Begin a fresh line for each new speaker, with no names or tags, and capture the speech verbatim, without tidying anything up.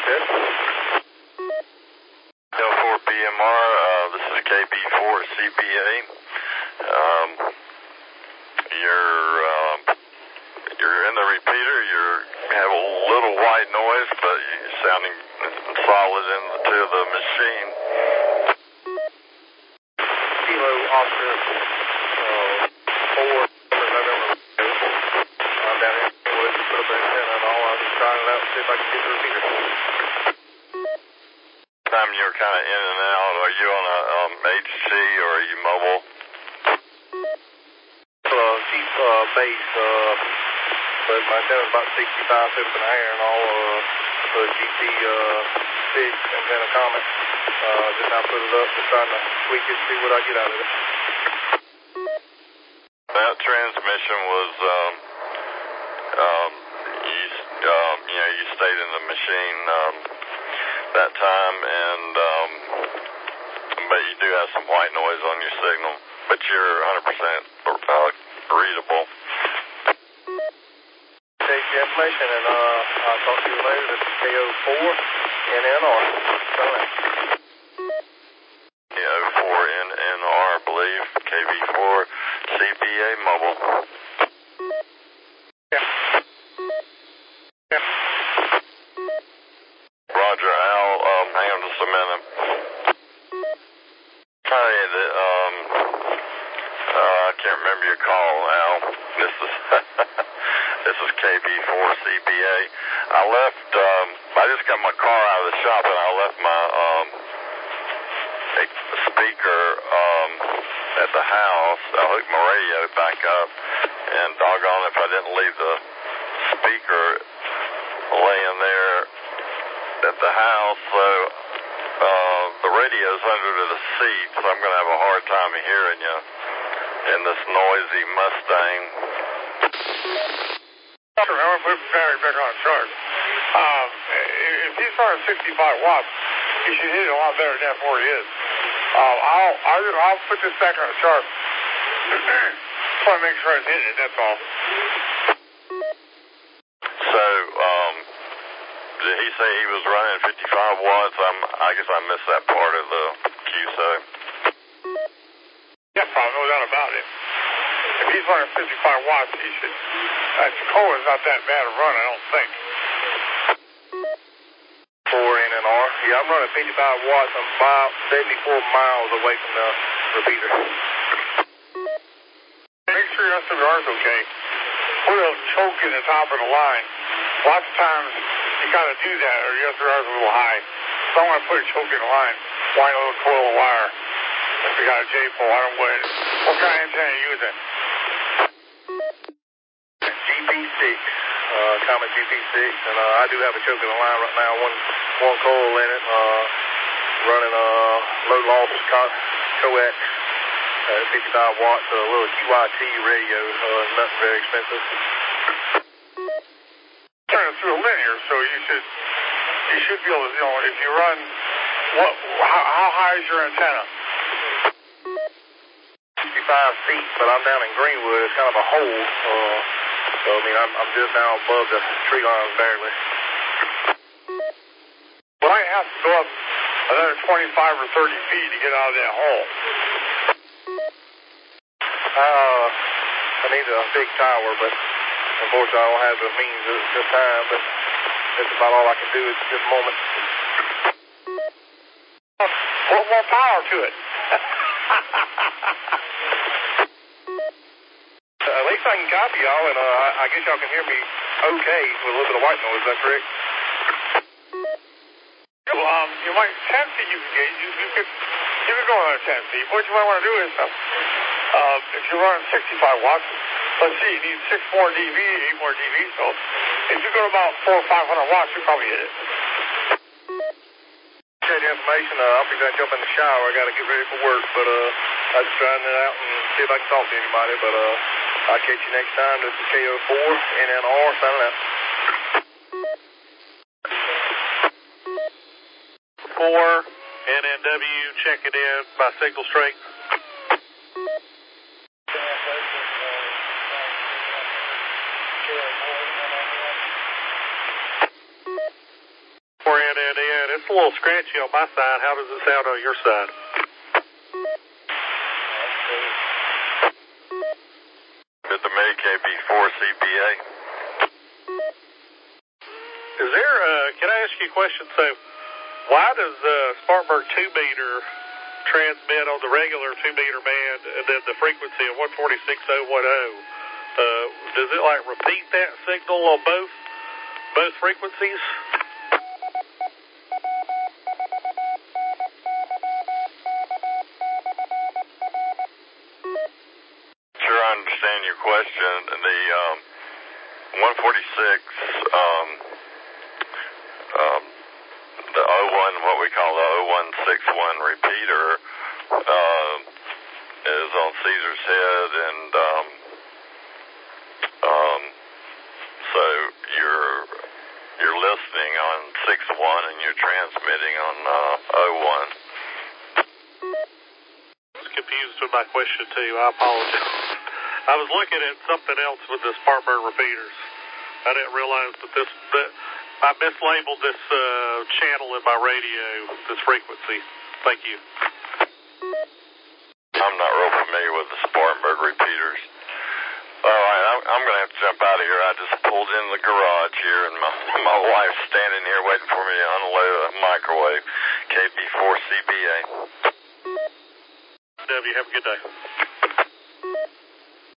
Good.
L four B M R, uh, this is K B four C B A. Um, you're, um, you're in the repeater, you have a little white noise, but you're sounding solid into the machine.
Kilo Oscar uh, four, November. I'm down here. We'll just put up an antenna and all. I'm just trying it out to see if I can get the repeater.
Time you're kind of in and out, are you on a um, H C or are you mobile?
Uh, cheap uh, base, uh, but my antenna's about sixty-five foot in the air and all. Uh, the G T uh, six antenna Comet. Uh, just now put it up, just trying to tweak it, see what I get out of it.
That transmission was, um, um, you, um, you know, you stayed in the machine um, that time, and um, but you do have some white noise on your signal, but you're one hundred percent uh, readable.
Take the information, and uh, I'll talk to you later. This is K O four N N R.
K O four N N R, I believe. K B four C B A mobile.
Yeah. Yeah.
Roger, Al. Um, hang on just a minute. Hi, the, um, uh, I can't remember your call, Al. This is this is K B four C B A. I left. Um, I just got my car out of the shop, and I left my um. speaker um, at the house. I hooked my radio back up, and doggone if I didn't leave the speaker laying there at the house, so uh, the radio's under the seat, so I'm going to have a hard time hearing you in this noisy Mustang.
I want to put the battery back on charge. Um, if he's running sixty-five watts, he should hit it a lot better than that where he is. Uh, I'll, I'll, I'll put this back on charge. Just want to make sure I hit it, that's all.
So, um, did he say he was running fifty-five watts? I'm, I guess I missed that part of the Q S O.
Yeah, probably, no doubt about it. If he's running fifty-five watts, he should. Uh, Tacoma's not that bad a run, I don't think.
four N N R. Yeah, I'm running fifty-five watts. I'm about seventy-four miles away from the repeater.
Make sure your S W R is okay. Put a choke in the top of the line. Lots of times you got to do that or your S W R is a little high. So I want to put a choke in the line. Wind a little coil of wire. If you got a J-pole, I don't know what. What kind of antenna are you using?
G P six. Uh, Comet G P six, and uh, I do have a choke in the line right now, one one coil in it, uh, running a uh, low loss co coax at fifty-five watts, a little Q I T radio, uh, nothing very expensive.
Turn it through a linear, so you should you should be able to, you know, if you run, what, how, how high is your antenna?
sixty-five feet, but I'm down in Greenwood. It's kind of a hole. Uh, so, I mean, I'm, I'm just now above the tree lines barely.
Well, I have to go up another twenty-five or thirty feet to get out of that hole.
Uh, I need a big tower, but unfortunately I don't have the means at this time, but that's about all I can do at this moment.
Put more power to it.
Uh, at least I can copy y'all, and uh, I, I guess y'all can hear me okay with a little bit of white noise. Is that correct?
Well, um, you might ten feet. You can get you, you could you could go another ten feet. What you might want to do is, uh, uh, if you're running sixty-five watts, let's see, you need six more D V, eight more D V. So if you go to about four or five hundred watts, you probably hit it.
Okay, the information. Uh, I'll be back up in the shower. I got to get ready for work, but uh, I'm just trying it out and see if I can talk to anybody. But uh, I'll catch you next time. This is K O four N N R signing out.
four N N W checking in by signal strength. four N N a little scratchy on my side. How does it sound on your side?
Good to me, K B four C B A.
Is there, uh, can I ask you a question? So, why does uh, Spartanburg two meter transmit on the regular two meter band and then the frequency of one forty-six thousand ten? Uh, does it like repeat that signal on both both frequencies?
Sure, I understand your question. The um, one forty-six, um, um, the oh one, what we call the oh one sixty-one repeater, uh, is on Caesar's Head, and um, um, so you're you're listening on six one and you're transmitting on uh, oh one.
I was confused with my question too. I apologize. I was looking at something else with the Spartanburg repeaters. I didn't realize that this that I mislabeled this uh, channel in my radio, this frequency. Thank you.
I'm not real familiar with the Spartanburg repeaters. All right, I'm, I'm going to have to jump out of here. I just pulled in the garage here, and my, my wife's standing here waiting for me to unload a microwave. K B four C B A.
W, have a good day.